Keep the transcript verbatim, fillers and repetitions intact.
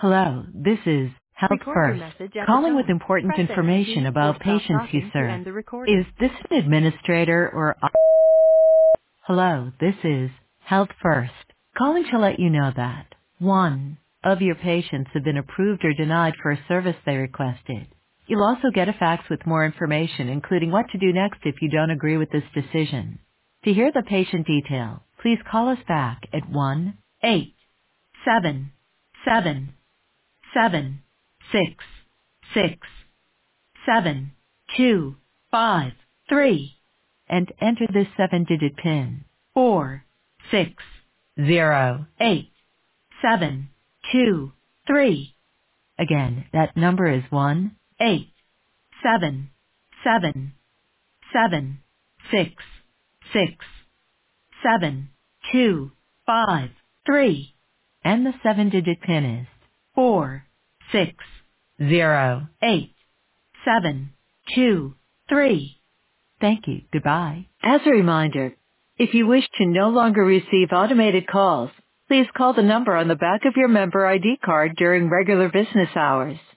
Hello, this is Health Record your First, message at the calling with tone. important Press any information key or about stop patients you talking to serve. end the Is recording. this an administrator or... Hello, this is Health First, calling to let you know that one of your patients have been approved or denied for a service they requested. You'll also get a fax with more information, including what to do next if you don't agree with this decision. To hear the patient detail, please call us back at one eight seven seven seven six six seven two five three and enter this seven-digit PIN. Four six zero eight seven two three. Again, that number is one eight seven seven seven six six seven two five three, and the seven-digit PIN is four six zero eight seven two three. Thank you. Goodbye. As a reminder, if you wish to no longer receive automated calls, please call the number on the back of your member I D card during regular business hours.